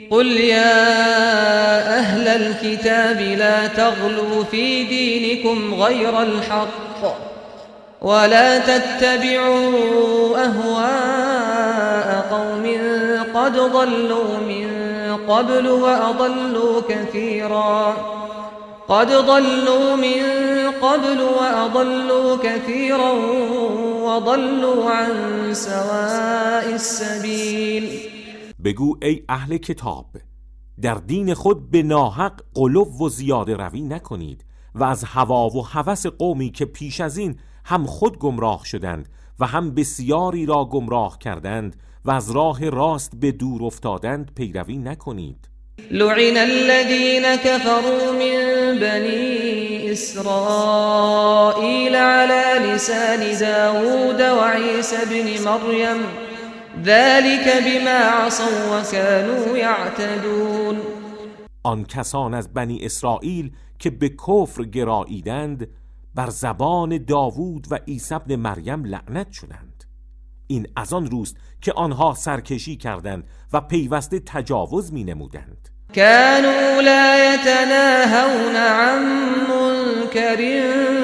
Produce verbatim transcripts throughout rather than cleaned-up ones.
قل يا أهل الكتاب لا تغلوا في دينكم غير الحق ولا تتبعوا أهواء قوم قد ضلوا من قبل وأضلوا كثيرا قد ضلوا من قبل وأضلوا كثيرا وضلوا عن سواء السبيل. بگو ای اهل کتاب، در دین خود به ناحق غلو و زیاده روی نکنید و از هوا و هوس قومی که پیش از این هم خود گمراه شدند و هم بسیاری را گمراه کردند و از راه راست به دور افتادند پیروی نکنید. لعن الذين كفروا من بني إسرائيل على لسان داود وعيسى بن مريم ذلك بما عصوا وكانوا يعتدون. آن کسان از بنی اسرائیل که به کفر گراییدند بر زبان داوود و عیسی ابن مریم لعنت شدند. این از آن روست که آنها سرکشی کردند و پیوسته تجاوز می نمودند. كانوا لا يتناهون عن منكر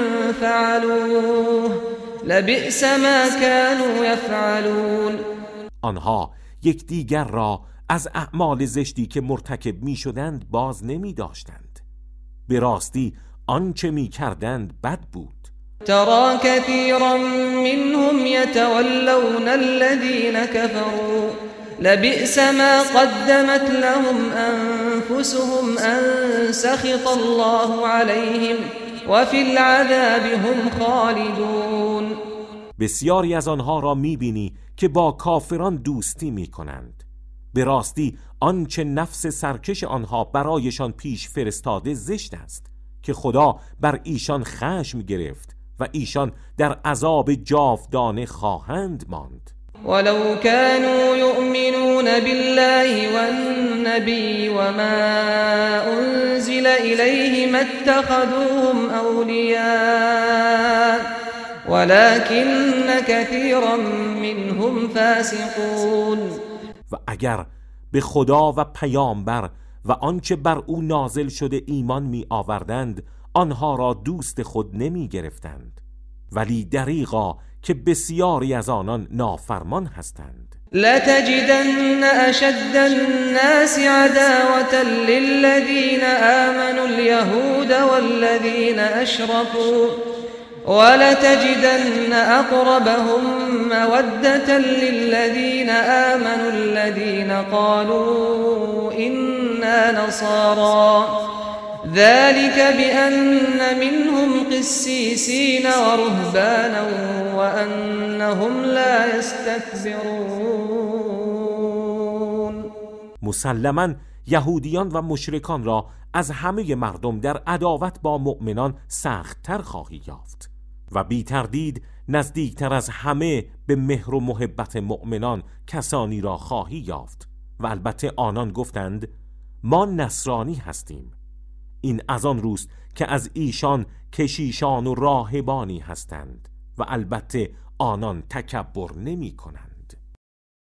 فعلوه لبئس ما كانوا يفعلون. آنها یکدیگر را از اعمال زشتی که مرتکب می شدند باز نمی داشتند. به راستی آنچه می کردند بد بود. ترى كثيرا منهم يتولون الذين كفروا لبئس ما قدمت لهم أنفسهم أن سخط الله عليهم وفي العذاب هم خالدون. بسیاری از آنها را میبینی که با کافران دوستی میکنند. به راستی آنچه نفس سرکش آنها برایشان پیش فرستاده زشت است که خدا بر ایشان خشم گرفت و ایشان در عذاب جاودانه خواهند ماند. ولو كانوا يؤمنون بالله والنبي وما أنزل إليه ما اتخذوهم أولياء ولكن كثيرا منهم فاسقون. و اگر به خدا و پیامبر و آنچه بر او نازل شده ایمان می آوردند آنها را دوست خود نمی گرفتند، ولی دریغا که بسیاری از آنان نافرمان هستند. لتجدن اشد الناس عداوة للذین آمنوا اليهود والذین اشركوا ولتجدن اقربهم مودة للذین آمنوا الذین قالوا إنا نصارى ذلك بأن منهم قسيسين ورهبانا وأنهم لا يستكبرون. مسلماً یهودیان و مشرکان را از همه مردم در عداوت با مؤمنان سخت‌تر خواهی یافت و بی تردید نزدیکتر از همه به مهر و محبت مؤمنان کسانی را خواهی یافت و البته آنان گفتند ما نصرانی هستیم. این از آن روست که از ایشان کشیشان و راهبانی هستند و البته آنان تکبر نمی کنند.